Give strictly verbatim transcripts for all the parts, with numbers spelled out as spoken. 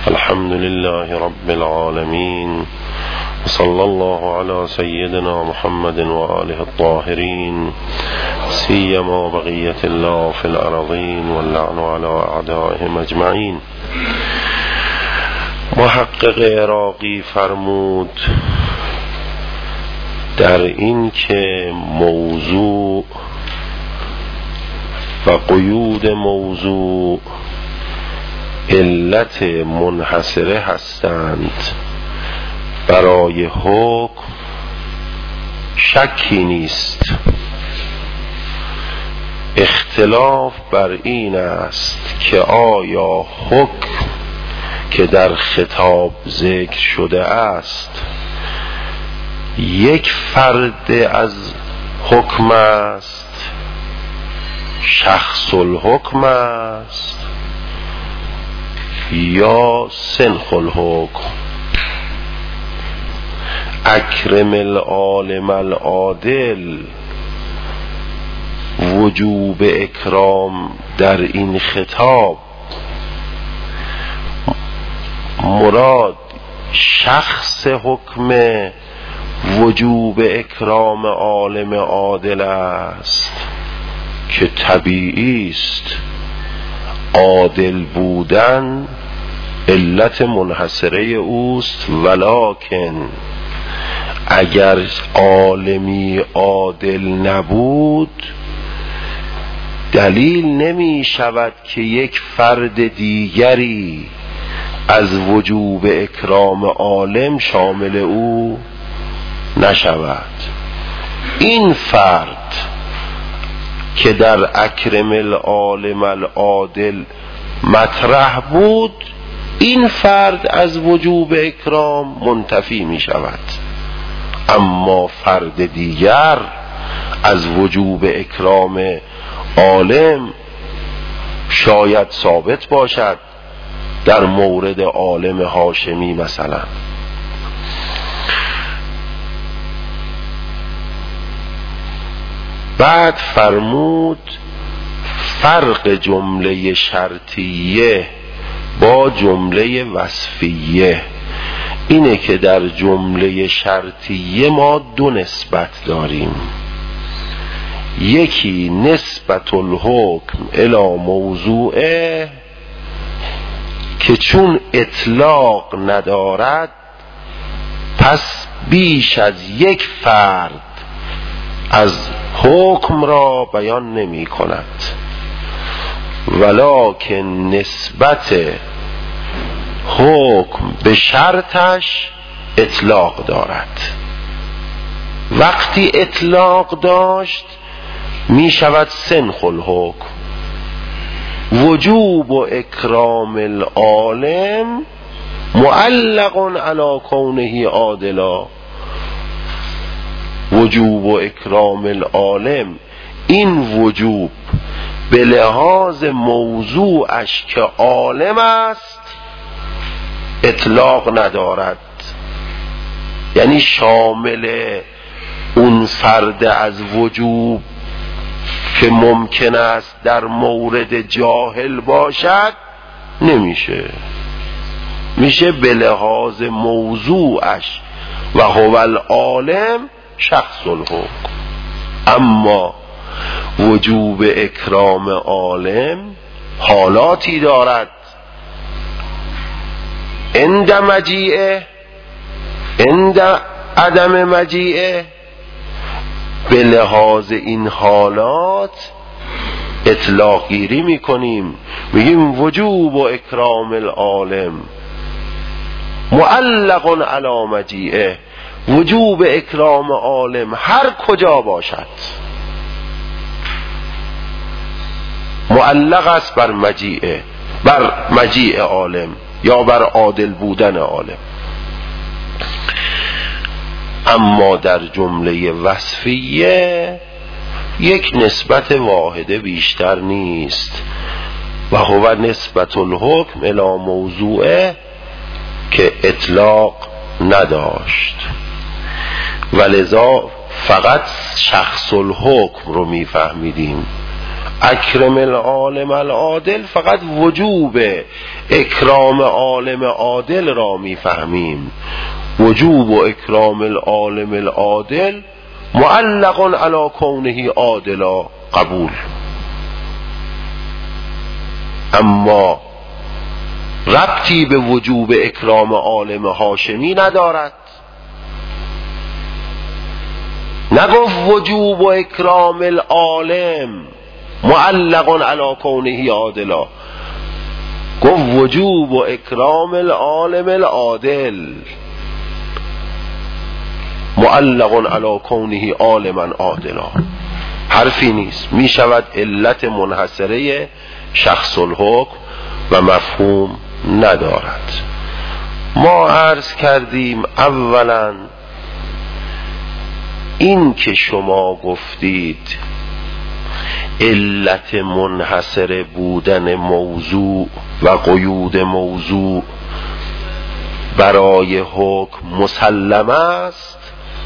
الحمد لله رب العالمين، وصلى الله على سيدنا محمد وآله الطاهرين، سيما بقية الله في الأرضين، واللعن على أعدائهم أجمعين. محقق عراقی فرمود در این که موضوع و قیود موضوع علت منحصره هستند، برای حکم شکی نیست. اختلاف بر این است که آیا حکم که در خطاب ذکر شده است یک فرد از حکم است، شخص الحکم است، یا سنخ الحکم. اکرم العالم العادل، وجوب اکرام در این خطاب مراد شخص حکم وجوب اکرام عالم عادل است که طبیعی است. عادل بودن علت منحصره اوست، ولکن اگر عالمی عادل نبود دلیل نمی شود که یک فرد دیگری از وجوب اکرام عالم شامل او نشود. این فرد که در اکرم العالم العادل مطرح بود، این فرد از وجوب اکرام منتفی می شود، اما فرد دیگر از وجوب اکرام عالم شاید ثابت باشد، در مورد عالم هاشمی مثلا. بعد فرمود فرق جمله شرطیه با جمله وصفیه اینه که در جمله شرطیه ما دو نسبت داریم. یکی نسبت الحکم الی موضوعه که چون اطلاق ندارد پس بیش از یک فرد از حکم را بیان نمی کند، ولکن نسبت حکم به شرطش اطلاق دارد. وقتی اطلاق داشت می شود سنخ الحکم. وجوب و اکرام العالم معلق علی کونه عادلا. وجوب و اکرام العالم، این وجوب به لحاظ موضوعش که عالم است اطلاق ندارد، یعنی شامل اون فرد از وجوب که ممکن است در مورد جاهل باشد نمیشه، میشه به لحاظ موضوعش و هو العالم شخص الحکم. اما وجوب اکرام عالم حالاتی دارد، عند مجیئه عند عدم مجیئه. به لحاظ این حالات اطلاق گیری میکنیم، میگیم وجوب و اکرام العالم معلق علی مجیئه. وجوب اکرام عالم هر کجا باشد معلق است بر مجیئه، بر مجیء عالم یا بر عادل بودن عالم. اما در جمله وصفیه یک نسبت واحده بیشتر نیست، و هو نسبت الحکم الی موضوعه که اطلاق نداشت، ولذا فقط شخص الحکم رو میفهمیدیم، اکرم العالم العادل فقط وجوب اکرام عالم عادل را میفهمیم. وجوب و اکرام العالم العادل معلق علی کونه عادلا قبول. اما ربطی به وجوب اکرام عالم هاشمی ندارد. نگفت وجوب و اکرام العالم معلق علی کونه عادلا، گفت وجوب و اکرام العالم العادل معلق علی کونه عالما عادلا. حرفی نیست، می شود علت منحصره شخص الحکم و مفهوم ندارد. ما عرض کردیم اولا این که شما گفتید علت منحصر بودن موضوع و قیود موضوع برای حکم مسلم است،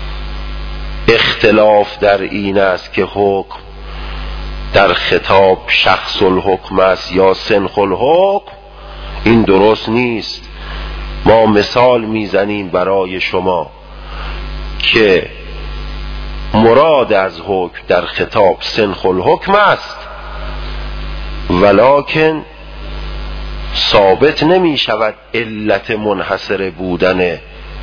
اختلاف در این است که حکم در خطاب شخص الحکم است یا سنخ الحکم. این درست نیست. ما مثال میزنیم برای شما که مراد از حکم در خطاب سنخ الحکم است، ولکن ثابت نمی شود علت منحصر بودن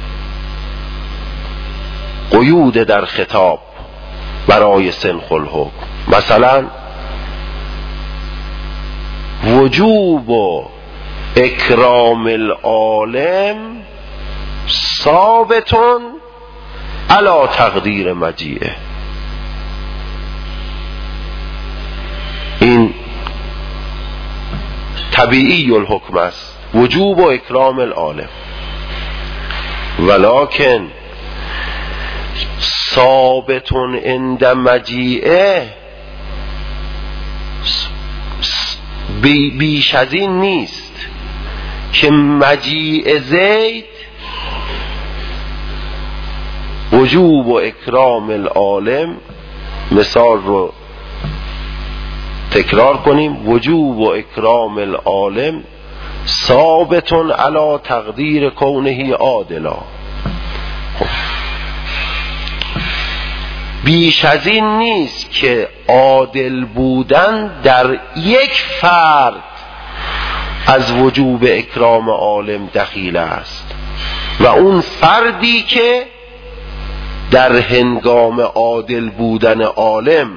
قیود در خطاب برای سنخ الحکم. مثلا وجوب و اکرام العالم ثابتون علی تقدیر مجیئه. این طبیعی الحکم است، وجوب و اکرام العالم، ولکن ثابتون عند مجیئه بیش از این نیست که مجیء زید وجوب و اکرام العالم. مثال رو تکرار کنیم. وجوب و اکرام العالم ثابتون علی تقدیر کونه عادلا. بیش از این نیست که عادل بودن در یک فرد از وجوب اکرام عالم دخیل است، و اون فردی که در هنگام عادل بودن عالم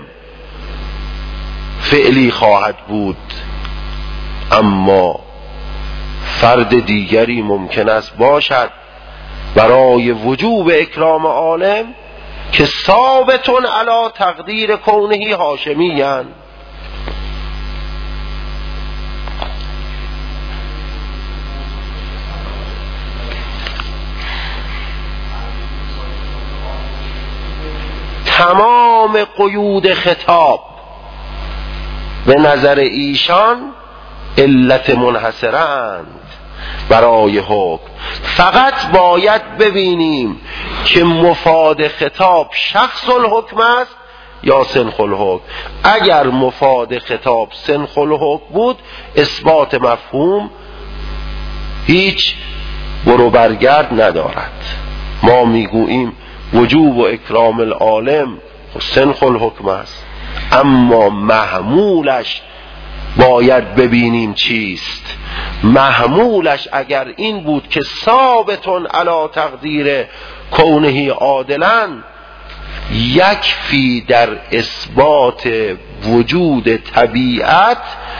فعلی خواهد بود، اما فرد دیگری ممکن است باشد برای وجوب اکرام عالم که ثابتون علی تقدیر کونه هاشمیان. تمام قیود خطاب به نظر ایشان علت منحصرند برای حکم. فقط باید ببینیم که مفاد خطاب شخص الحکم است یا سنخ الحکم. اگر مفاد خطاب سنخ الحکم بود، اثبات مفهوم هیچ برو برگرد ندارد. ما میگوییم وجوب و اکرام العالم سنخ الحکم است، اما محمولش باید ببینیم چیست. محمولش اگر این بود که ثابتون علی تقدیر کونه عادلا، یکفی در اثبات وجود طبیعت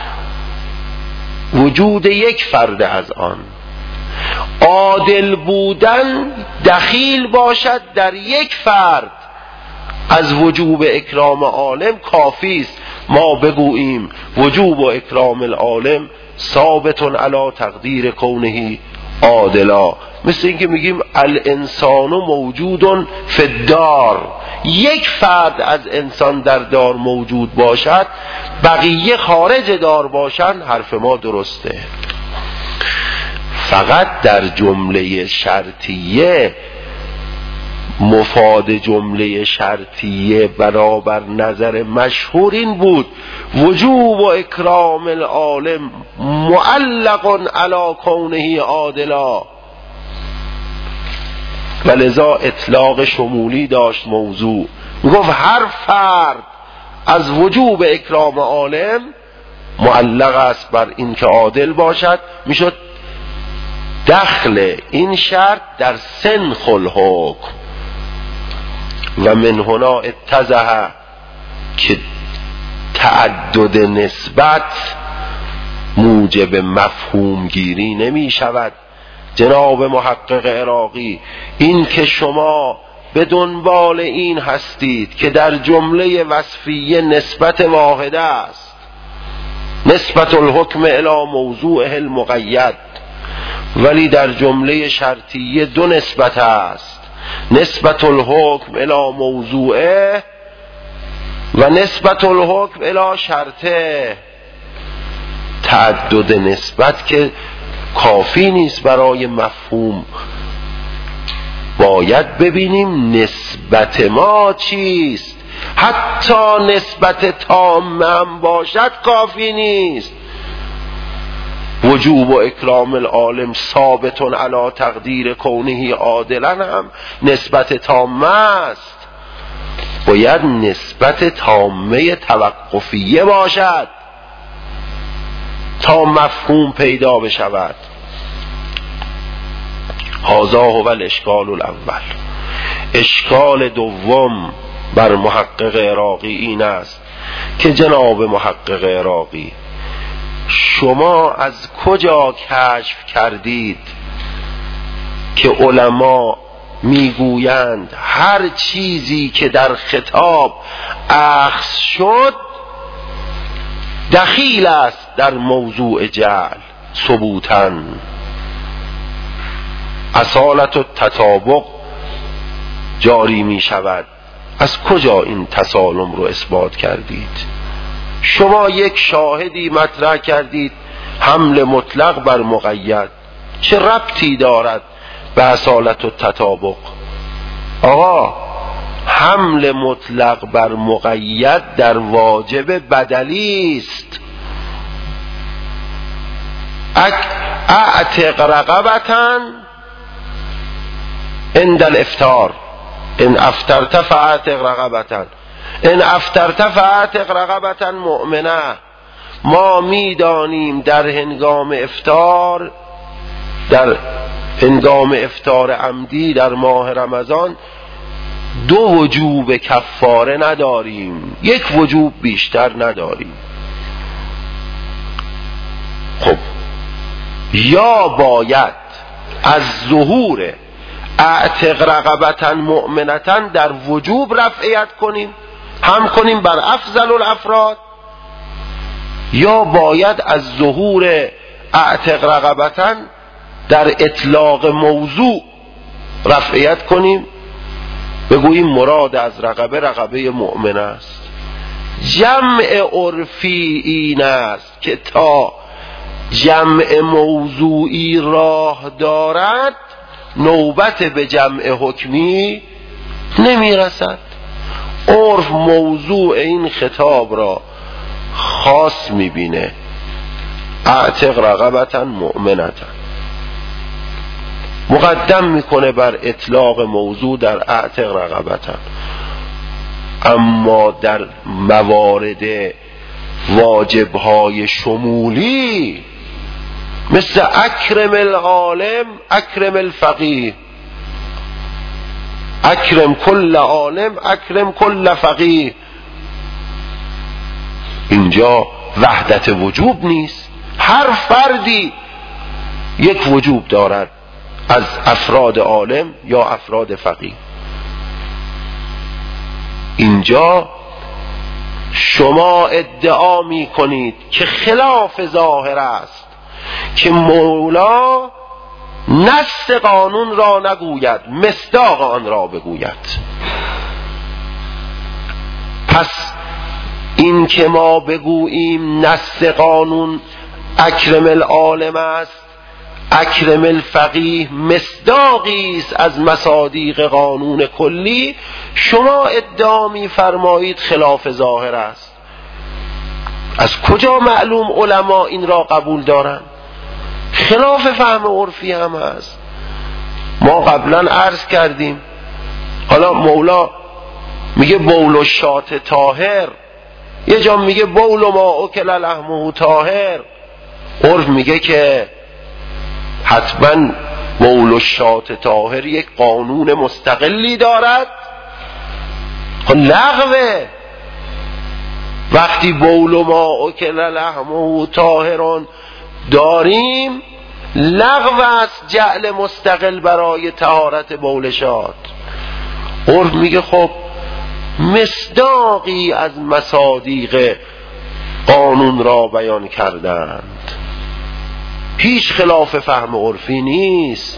وجود یک فرد از آن. عادل بودن دخیل باشد در یک فرد از وجوب اکرام عالم کافی است. ما بگوییم وجوب و اکرام العالم ثابتون علی تقدیر کونه عادلا، مثل اینکه میگیم الانسان موجود فی الدار. یک فرد از انسان در دار موجود باشد، بقیه خارج دار باشند، حرف ما درسته. فقط در جمله شرطیه مفاد جمله شرطیه برابر نظر مشهور این بود وجوب و اکرام العالم معلق علی کونه عادلا، و لذا اطلاق شمولی داشت موضوع. میگفت هر فرد از وجوب اکرام عالم معلق است بر این که عادل باشد. میشد دخل این شرط در سنخ الحکم. و من هنا اتضح که تعدد نسبت موجب مفهوم گیری نمی شود. جناب محقق عراقی، این که شما به دنبال این هستید که در جمله وصفیه نسبت واحده است، نسبت الحکم الی موضوعه المقید، ولی در جمله شرطیه دو نسبت است، نسبت الحکم الی موضوعه و نسبت الحکم الی شرطه. تعدد نسبت که کافی نیست برای مفهوم، باید ببینیم نسبت ما چیست. حتی نسبت تام هم باشد کافی نیست. وجوب و اکرام العالم ثابت علی تقدیر کونه عادلا هم نسبت تامه است. باید نسبت تامه توقفیه باشد تا مفهوم پیدا بشود. هذا هو الاشکال الاول. اشکال دوم بر محقق عراقی این است که جناب محقق عراقی، شما از کجا کشف کردید که علما میگویند هر چیزی که در خطاب اخذ شد دخیل است در موضوع جعل ثبوتاً؟ اصالت و تطابق جاری می شود. از کجا این تسالم رو اثبات کردید؟ شما یک شاهدی مطرح کردید حمل مطلق بر مقید، چه ربطی دارد به اصالت و تطابق؟ آقا حمل مطلق بر مقید در واجب بدلی است. اعتق رقبتاً عند الافطار، ان افطرت فاعتق رقبتاً، ان افطرت فاعتق رقبتاً مؤمنه. ما میدانیم در هنگام افطار، در هنگام افطار عمدی در ماه رمضان دو وجوب کفاره نداریم، یک وجوب بیشتر نداریم. خب یا باید از ظهور اعتق رقبتاً مؤمنتاً در وجوب رفعیت کنیم، هم کنیم بر افضل الافراد، یا باید از ظهور اعتق رقبتاً در اطلاق موضوع رفعیت کنیم، بگوییم مراد از رقبه رقبه مؤمن است. جمع عرفی این است که تا جمع موضوعی راه دارد نوبت به جمع حکمی نمی رسد. عرف موضوع این خطاب را خاص می بینه، اعتق رقبتاً مؤمنتاً، مقدم میکنه بر اطلاق موضوع در اعتق رقبتاً. اما در موارد واجبهای شمولی مثل اکرم العالم اکرم الفقیه، اکرم کل عالم اکرم کل فقیه، اینجا وحدت وجوب نیست. هر فردی یک وجوب دارد از افراد عالم یا افراد فقیه. اینجا شما ادعا می کنید که خلاف ظاهر است که مولا نص قانون را نگوید، مصداق آن را بگوید. پس این که ما بگوییم نص قانون اکرم العالم است، اکرم الفقیه مصداقی است از مصادیق قانون کلی، شما ادعا می‌فرمایید خلاف ظاهر است. از کجا معلوم علما این را قبول دارند؟ خلاف فهم عرفی هم هست. ما قبلا عرض کردیم، حالا مولا میگه بول و شات طاهر، یه جا میگه بول و ما اکل لحمه طاهر. عرف میگه که حتما بول و شات طاهر یک قانون مستقلی دارد. خب لغوه وقتی بول و ما اکل لحمه طاهرون داریم، لغو است جعل مستقل برای طهارت بول شات. عرف میگه خب مصداقی از مصادیق قانون را بیان کردند، هیچ خلاف فهم عرفی نیست.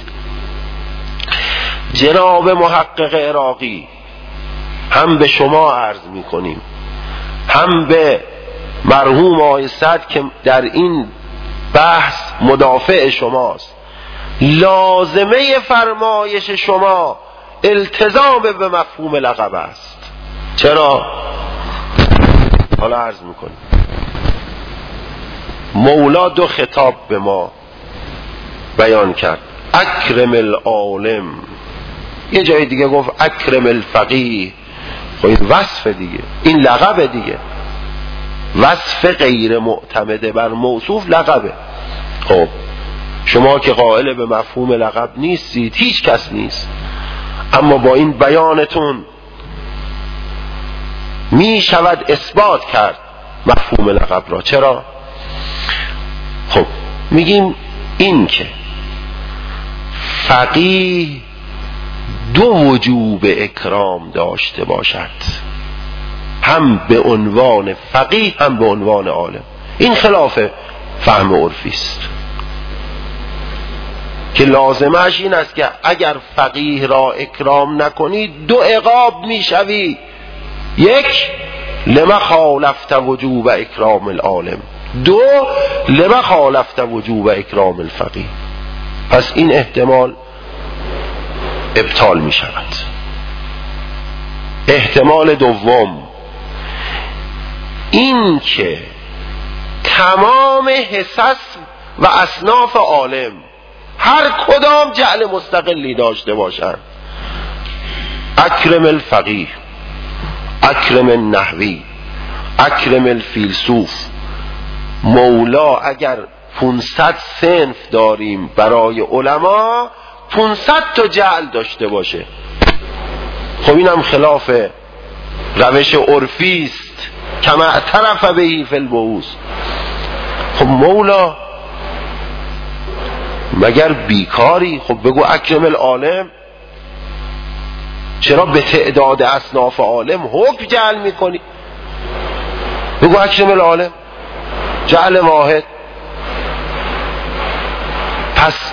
جناب محقق عراقی، هم به شما عرض میکنیم هم به مرحوم آقای سعد که در این بحث مدافع شماست، لازمه فرمایش شما التزام به مفهوم لقب است. چرا؟ حالا عرض میکنیم. مولا دو خطاب به ما بیان کرد، اکرم العالم، یه جای دیگه گفت اکرم الفقیه. خب این وصف دیگه، این لقب دیگه، وصف غیر معتمده بر موصوف لقبه. خب شما که قائل به مفهوم لقب نیستید، هیچ کس نیست، اما با این بیانتون می شود اثبات کرد مفهوم لقب را. چرا؟ خب میگیم این که فقیه دو وجوب اکرام داشته باشد، هم به عنوان فقیه هم به عنوان عالم. این خلاف فهم عرفی است که لازمش این است که اگر فقیه را اکرام نکنی دو عقاب میشوی. یک، لما خالفت وجوب اکرام العالم، دو، لما خالفت وجوب اکرام الفقیه. پس این احتمال ابطال می شود. احتمال دوم، این که تمام حصص و اصناف عالم هر کدام جعل مستقلی داشته باشند، اکرم الفقیه، اکرم النحوی، اکرم الفیلسوف. مولا اگر پانصد صنف داریم برای علما، پانصد تا جعل داشته باشه. خب اینم خلاف روش عرفی است، کما اعترف بهی فی البعوث. خب مولا مگر بیکاری؟ خب بگو اکرم العالم. چرا به تعداد اصناف عالم حکم جعل میکنی؟ بگو اکرم العالم، جعل واحد. پس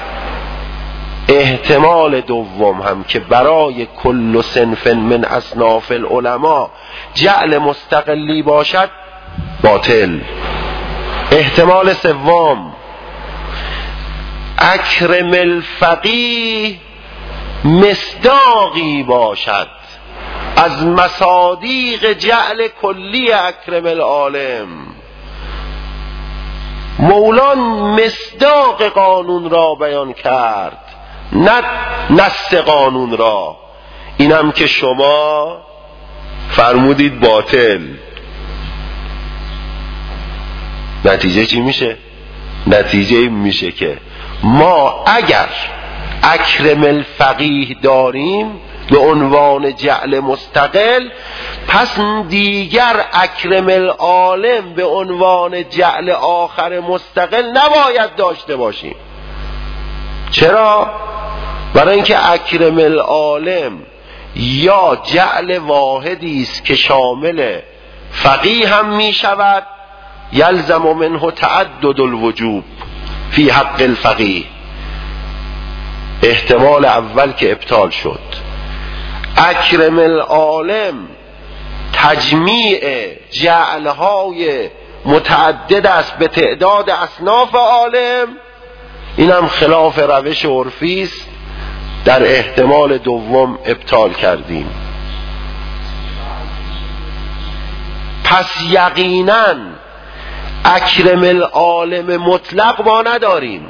احتمال دوم هم که برای کل صنف من اصناف العلماء جعل مستقلی باشد باطل. احتمال سوم، اکرم الفقیه مصداقی باشد از مصادیق جعل کلی اکرم العالم. مولا مصداق قانون را بیان کرد، نه نص قانون را. اینم که شما فرمودید باطل. نتیجه چی میشه؟ نتیجه میشه که ما اگر اکرم الفقیه داریم به عنوان جعل مستقل، پس دیگر اکرم العالم به عنوان جعل آخر مستقل نباید داشته باشیم. چرا؟ برای اینکه اکرم العالم یا جعل واحدی است که شامل فقیه هم می شود، یلزم منه تعدد الوجوب فی حق الفقیه. احتمال اول که ابطال شد. اکرم العالم تجمیع جعلهای متعدد است به تعداد اصناف عالم، این هم خلاف روش عرفی است، در احتمال دوم ابطال کردیم. پس یقینا اکرم العالم مطلق ما نداریم.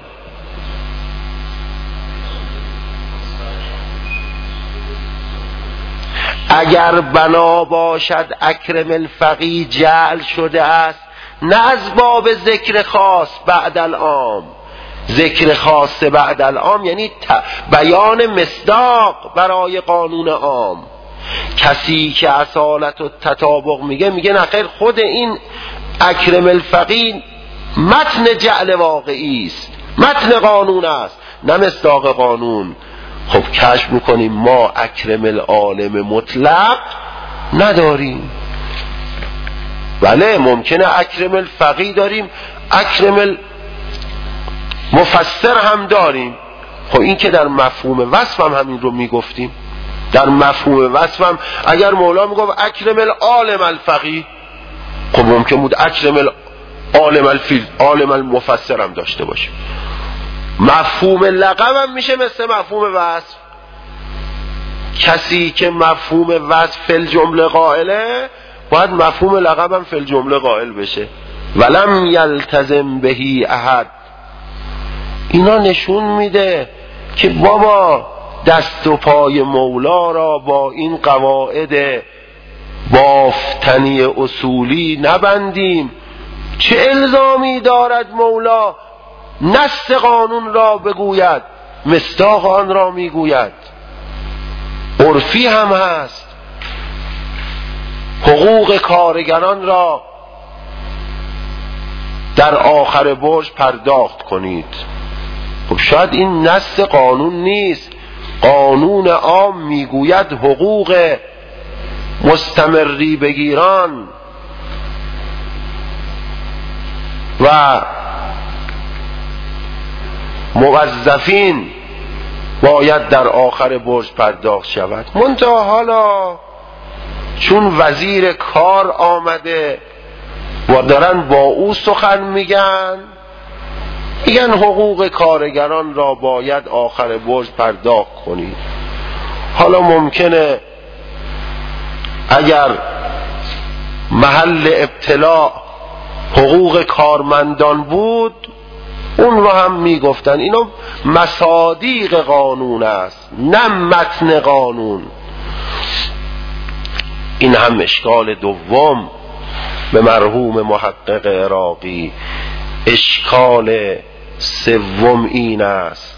اگر بنا باشد اکرم الفقی جعل شده است نه از باب ذکر خاص بعد العام. ذکر خاص بعد العام یعنی بیان مصداق برای قانون عام. کسی که اصالت و تطابق میگه میگه نخیر، خود این اکرم الفقی متن جعل واقعی است، متن قانون است نه مصداق قانون. خب کشف میکنیم ما اکرم العالم مطلق نداریم. بله ممکنه اکرم الفقی داریم، اکرم المفسر هم داریم. خب این که در مفهوم وصف هم همین رو میگفتیم. در مفهوم وصف هم اگر مولا میگفت اکرم العالم الفقی، خب ممکن بود اکرم العالم الفیل عالم المفسر هم داشته باشیم. مفهوم لقب هم میشه مثل مفهوم وصف. کسی که مفهوم وصف فی جمله قائله باید مفهوم لقب هم فی جمله قائل بشه. ولم یلتزم بهی احد. اینا نشون میده که بابا دست و پای مولا را با این قواعد بافتنی اصولی نبندیم. چه الزامی دارد مولا نص قانون را بگوید، مصداق آن را میگوید. عرفی هم هست، حقوق کارگران را در آخر برج پرداخت کنید. خب شاید این نص قانون نیست، قانون عام میگوید حقوق مستمری بگیران و موظفین باید در آخر برج پرداخت شود. منتها حالا چون وزیر کار آمده و دارن با او سخن میگن، میگن حقوق کارگران را باید آخر برج پرداخت کنید. حالا ممکنه اگر محل ابتلاء حقوق کارمندان بود اون رو هم میگفتن. اینو مصادیق قانون است نه متن قانون. این هم اشکال دوم به مرحوم محقق عراقی. اشکال سوم این است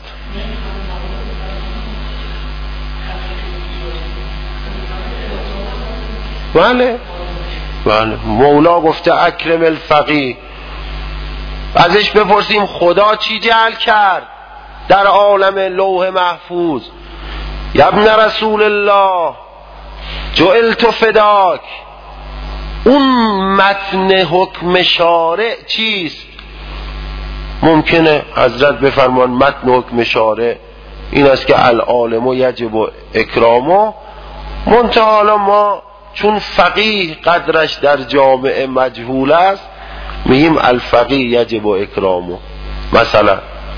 بله بله مولا گفته اکرم الفقی، ازش بپرسیم خدا چی جعل کرد در عالم لوح محفوظ؟ یا ابن رسول الله جعلت فداک. اون متن حکم شارع چیست؟ ممکنه حضرت بفرمان متن حکم شارع این است که العالم یجب اکرامه. منتها حالا ما چون فقیه قدرش در جامعه مجهول است میگیم الفقیه یجب اکرامه. مثلا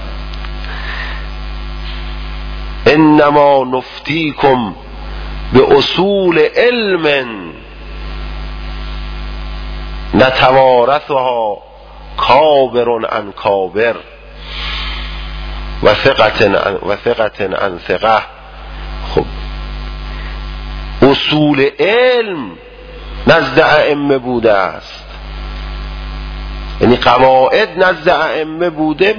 انما نفتیکم به اصول علم نتوارثها کابر عن کابر و ثقة عن ثقة. خب اصول علم نزد ائمه بوده است، یعنی قواعد نزد ائمه بوده،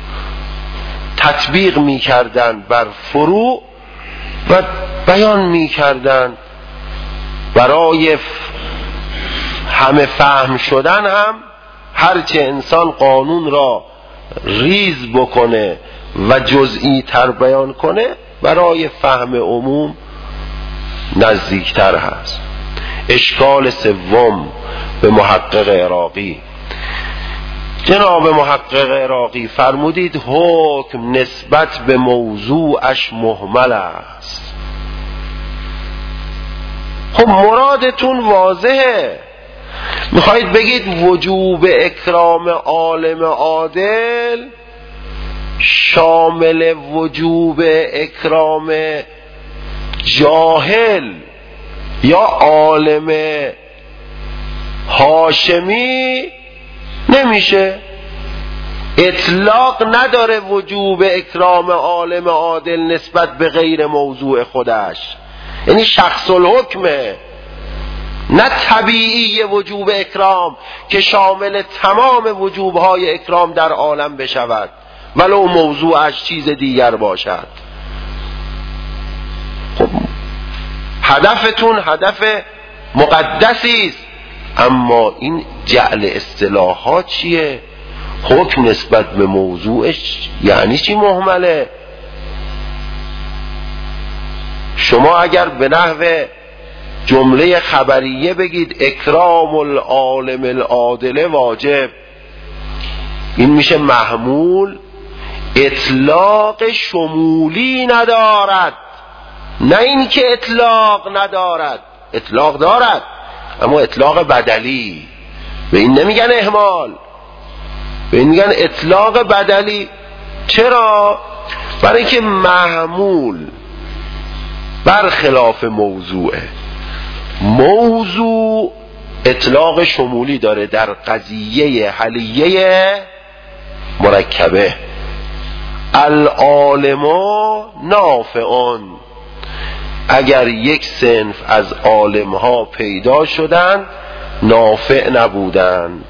تطبیق میکردن بر فروع و بیان میکردن. برای همه فهم شدن هم هرچه انسان قانون را ریز بکنه و جزئی تر بیان کنه برای فهم عموم نزدیکتر هست. اشکال سوم به محقق عراقی. جناب محقق عراقی فرمودید حکم نسبت به موضوعش مهمل است. خب مرادتون واضحه، میخواید بگید وجوب اکرام عالم عادل شامل وجوب اکرام جاهل یا عالم هاشمی نمیشه. اطلاق نداره وجوب اکرام عالم عادل نسبت به غیر موضوع خودش، یعنی شخص الحکمه، نه طبیعی وجوب اکرام که شامل تمام وجوبهای اکرام در عالم بشود ولو موضوعش چیز دیگر باشد. خب هدفتون هدف مقدسی است، اما این جعل اصطلاحات چیه؟ حکم نسبت به موضوعش یعنی چی مهمله؟ شما اگر به نحو جمله خبریه بگید اکرام العالم العادل واجب، این میشه محمول اطلاق شمولی ندارد، نه این که اطلاق ندارد، اطلاق دارد اما اطلاق بدلی. به این نمیگن اهمال، به این میگن اطلاق بدلی. چرا؟ برای اینکه محمول برخلاف موضوعه. موضوع اطلاق شمولی داره در قضیه حلیه مرکبه. العالما نافعون، اگر یک صنف از عالمها پیدا شدند نافع نبودند.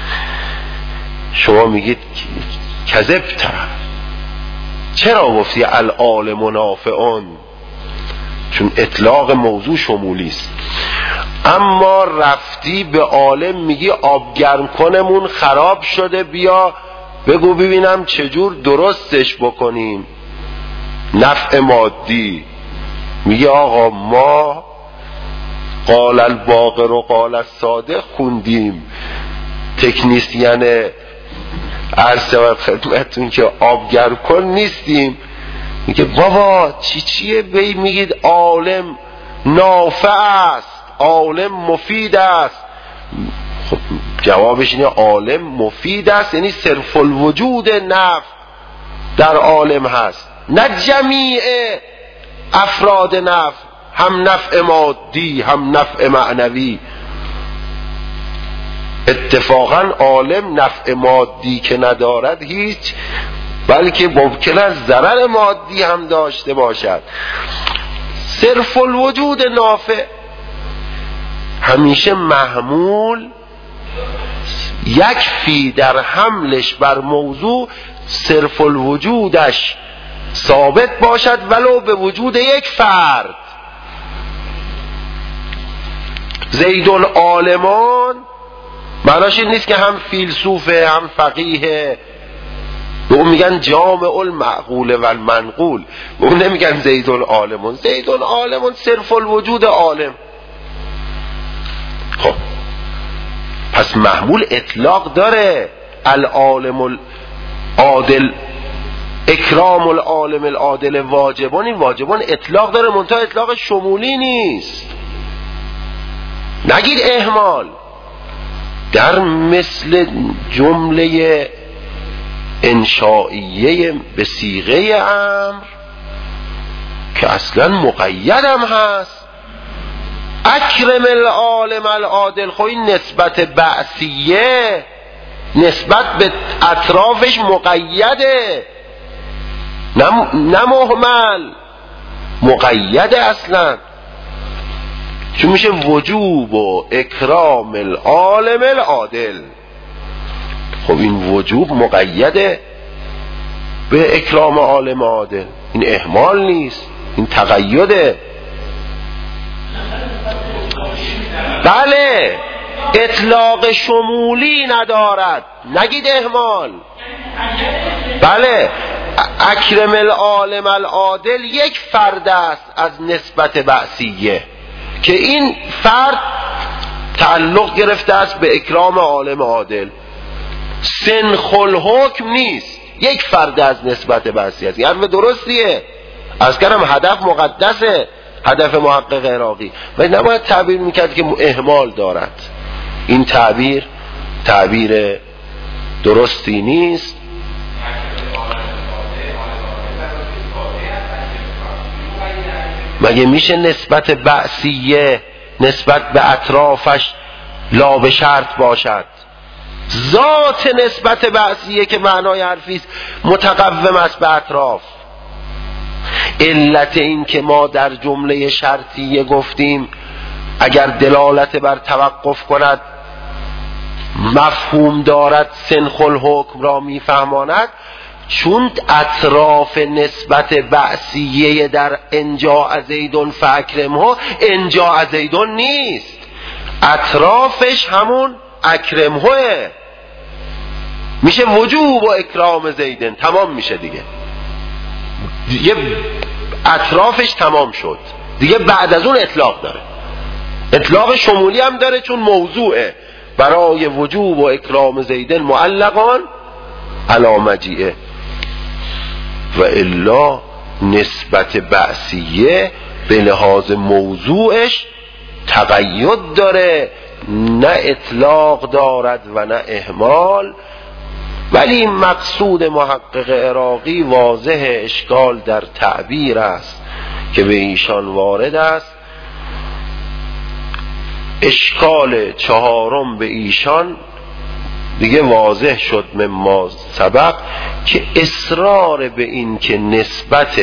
شما میگید کذبت، چرا گفتی العالم نافعون؟ چون اطلاق موضوع شمولی است. اما رفتی به عالم میگی آب گرم کنمون خراب شده، بیا بگو ببینم چجور درستش بکنیم. نفع مادی، میگه آقا ما قال الباقر و قال الصادق خوندیم، تکنیسیان عرض شود خدمتون که آب گرم کن نیستیم. میگه بابا چی چیه بی میگید عالم نافع است، عالم مفید است. خب جوابش اینه عالم مفید است یعنی صرف الوجود نفع در عالم هست، نه جمیع افراد نفع، هم نفع مادی هم نفع معنوی. اتفاقا عالم نفع مادی که ندارد هیچ، بلکه ممکن است ضرر مادی هم داشته باشد. صرف الوجود نافع همیشه محمول یکفی در حملش بر موضوع صرف الوجودش ثابت باشد ولو به وجود یک فرد. زیدون عالمان معناش این نیست که هم فیلسوفه هم فقیه، به اون میگن جامع المعقول و المنقول، به اون نمیگن زیدون عالمون. زیدون عالمون صرف الوجود عالم. خب پس محمول اطلاق داره. العالم العادل اکرام العالم العادل واجبان، این واجبان اطلاق داره، منتها اطلاق شمولی نیست. نگید اهمال. در مثل جمله انشائیه به صیغه امر که اصلا مقیدم هست، اکرم العالم العادل، خب این نسبت بعثیه نسبت به اطرافش مقیده، نه مهمل، مقیده اصلا. چون میشه وجوب و اکرام العالم العادل. خب این وجوب مقیده به اکرام عالم عادل، این اهمال نیست، این تقیده. بله اطلاق شمولی ندارد، نگید اهمال. بله اکرم العالم العادل یک فرد است از نسبت بعثیه که این فرد تعلق گرفته است به اکرام عالم عادل، سنخ الحکم نیست، یک فرد از نسبت بعثیه است. یعنی درستیه، از کردم هدف مقدسه، هدف محقق عراقی، و نباید تعبیر میکرد که اهمال دارد. این تعبیر تعبیر درستی نیست. مگه میشه نسبت بعثیه نسبت به اطرافش لا به شرط باشد؟ ذات نسبت بعثیه که معنای حرفیست متقوم است به اطراف. علت این که ما در جمله شرطیه گفتیم اگر دلالت بر توقف کند مفهوم دارد سنخ الحکم را میفهماند، چون اطراف نسبت بعثیه در انجاء زیدون فاکرمه انجاء زیدون نیست، اطرافش همون اکرمه میشه وجوب و اکرام زیدن، تمام میشه دیگه، دیگه اطرافش تمام شد دیگه. بعد از اون اطلاق داره، اطلاق شمولی هم داره چون موضوعه برای وجوب و اکرام زیدن معلقان علی مجیئه. و الا نسبت بعثیه به لحاظ موضوعش تقید داره، نه اطلاق دارد و نه اهمال. ولی مقصود محقق عراقی واضح اشکال در تعبیر است که به ایشان وارد است. اشکال چهارم به ایشان دیگه واضح شد مما سبق که اصرار به این که نسبت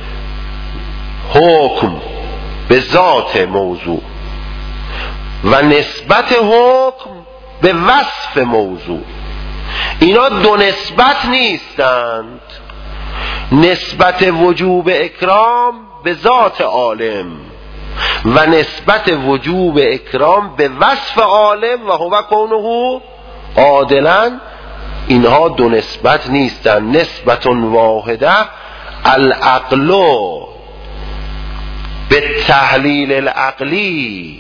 حکم به ذات موضوع و نسبت حکم به وصف موضوع اینا دو نسبت نیستند. نسبت وجوب اکرام به ذات عالم و نسبت وجوب اکرام به وصف عالم و هو کونه عادلا، اینها دو نسبت نیستند. نسبت واحده العقل به تحلیل العقلی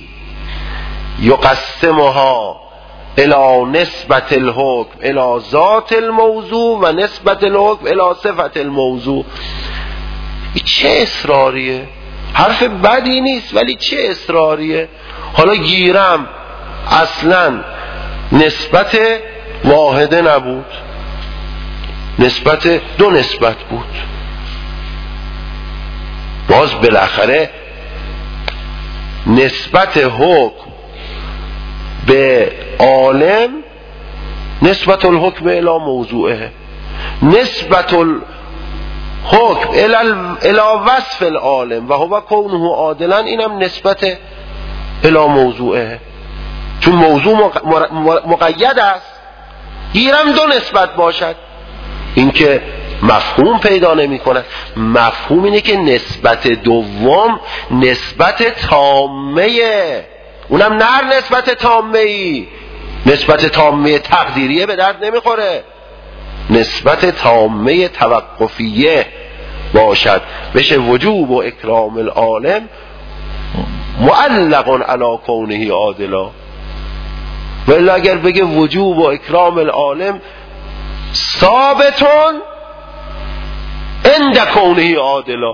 یقسمها الى نسبت الحکم الى ذات الموضوع و نسبت الحکم الى صفت الموضوع. چه اصراریه؟ حرف بدی نیست ولی چه اصراریه؟ حالا گیرم اصلا نسبت واحده نبود، نسبت دو نسبت بود، باز بالاخره نسبت حکم به عالم نسبت الحکم الى موضوعه، نسبت الحکم الى وصف العالم و هو کونه عادلا، اینم نسبت الى موضوعه چون موضوع مقید است. گیرم دو نسبت باشد، این که مفهوم پیدا نمی کند. مفهوم اینه که نسبت دوم نسبت تامه، اونم نر نسبت تامه ای، نسبت تامه تقدیریه به درد نمیخوره، نسبت تامه توقفیه باشد بشه وجوب و اکرام العالم معلق علی کونه عادلا. ولی اگر بگه وجوب و اکرام العالم ثابتون عند کونه عادلا،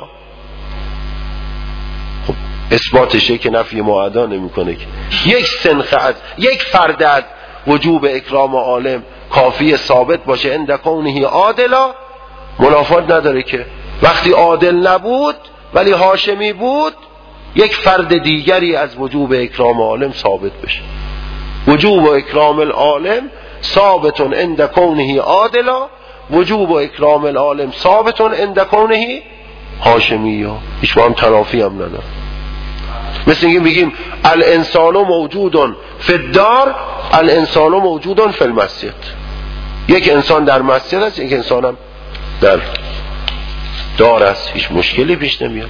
خب اثباتشه که نفی معدا نمیکنه که یک سنخ از یک فرد از وجوب اکرام عالم کافی ثابت باشه عند کونه عادلا، منافات نداره که وقتی عادل نبود ولی هاشمی بود یک فرد دیگری از وجوب اکرام عالم ثابت بشه. وجوب و اکرام العالم ثابتون عند کونه عادلا، وجوب و اکرام العالم ثابتون عند کونه هاشمی ها، هیچ با هم تنافی هم نداره. مثل اینکه بگیم الانسان موجود فی الدار، الانسان موجود فی المسجد، یک انسان در مسجد است یک انسان هم در دار است، هیچ مشکلی پیش نمیاد.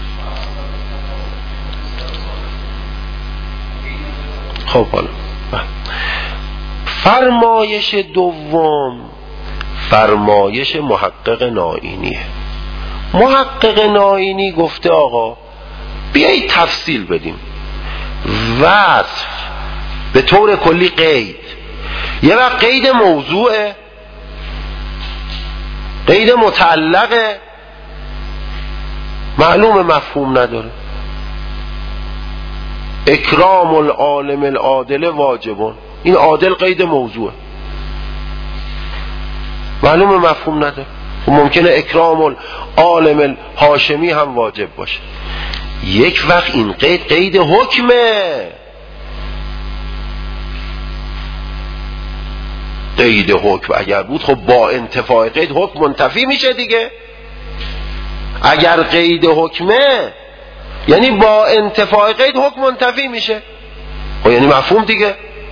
خب حالا فرمایش دوم فرمایش محقق نائینیه. محقق نائینی گفته آقا بیایید تفصیل بدیم. وصف به طور کلی قید، یه وقت قید موضوعه، قید متعلقه، معلوم مفهوم نداره. اکرام العالم العادل واجبون، این عادل قید موضوعه، معلوم مفهوم نداره. ممکنه اکرام العالم الهاشمی هم واجب باشه. یک وقت این قید قید حکمه، قید حکم اگر بود خب با انتفاع قید حکم منتفی میشه دیگه. اگر قید حکمه یعنی با انتفاع قید حکم منتفی میشه، خب یعنی مفهوم دیگه.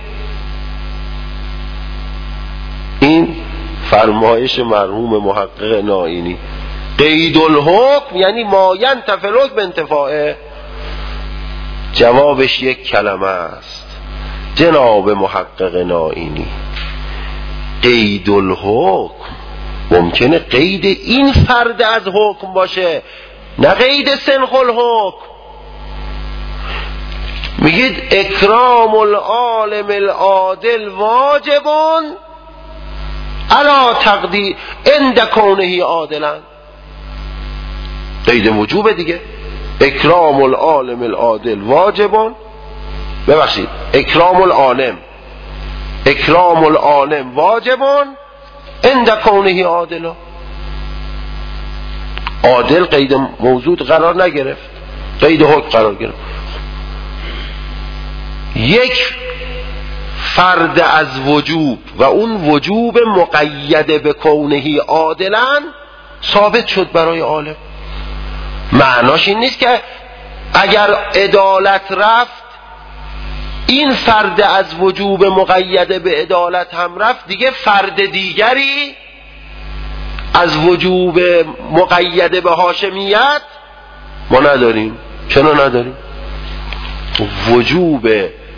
این فرمایش مرحوم محقق نائینی، قید الحکم یعنی ما ینتفی الحکم انتفاعه. جوابش یک کلمه است جناب محقق نائینی. قید الحکم ممکنه قید این فرد از حکم باشه، نه قید سنخ الحکم. میگید اکرام العالم العادل واجبون علی تقدیر عند کونه عادلا. قید وجوب دیگه. اکرام العالم العادل واجبون، ببخشید اکرام العالم اکرام العالم واجبون عند کونه عادلا. عادل قید موجود قرار نگرفت، قید حکم قرار گرفت. یک فرد از وجوب و اون وجوب مقید به کونه عادلا ثابت شد برای عالم. معناش این نیست که اگر عدالت رفت این فرد از وجوب مقید به عدالت هم رفت دیگه فرد دیگری از وجوب مقید به هاشمیت ما نداریم. چرا نداریم؟ وجوب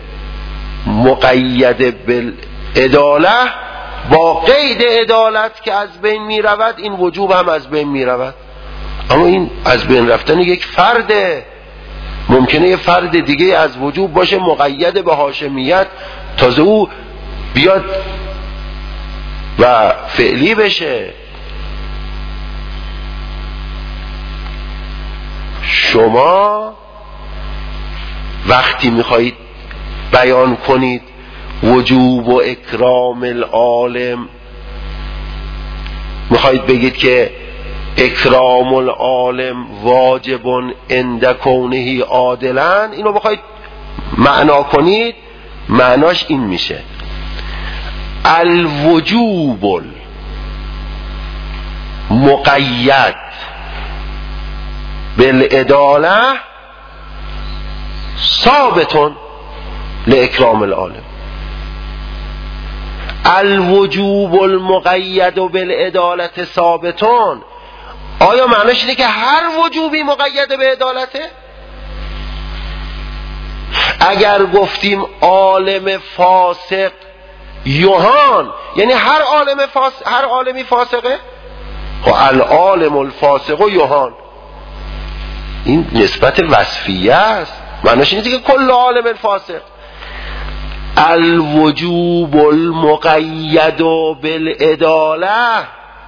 مقید به عدالت با قید عدالت که از بین می رود این وجوب هم از بین می رود. اما این از بین رفتن یک فرده، ممکنه یه فرد دیگه از وجوب باشه مقید به هاشمیت، تازه او بیاد و فعلی بشه. شما وقتی میخواهید بیان کنید وجوب و اکرام العالم، میخواهید بگید که اکرام العالم واجب عند کونه عادلا، اینو بخواید معنا کنید معناش این میشه الوجوب مقید بالعداله ثابت لاکرام العالم. الوجوب المقید بالعدالت ثابتون، آیا معناش اینه که هر وجوبی مقید به عدالته؟ اگر گفتیم عالم فاسق یوهان یعنی هر عالم فاسق، هر عالمی فاسقه؟ خب العالم الفاسق و یوهان، این نسبت وصفیه است، معناش اینه که کل عالم فاسق. الوجوب المقید بالعداله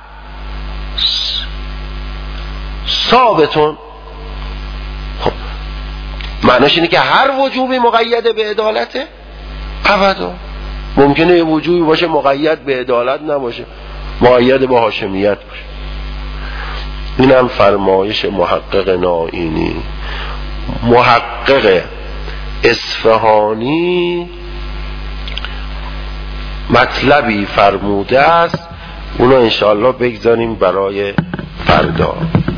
ثابتون، خب معناش اینه که هر وجوبی مقید به عدالته؟ ابدا. ممکنه یه وجوبی باشه مقید به عدالت نباشه، مقید به هاشمیت باشه. اینم فرمایش محقق نائینی. محقق اصفهانی مطلبی فرموده است، اونو انشاءالله بگذاریم برای فردا.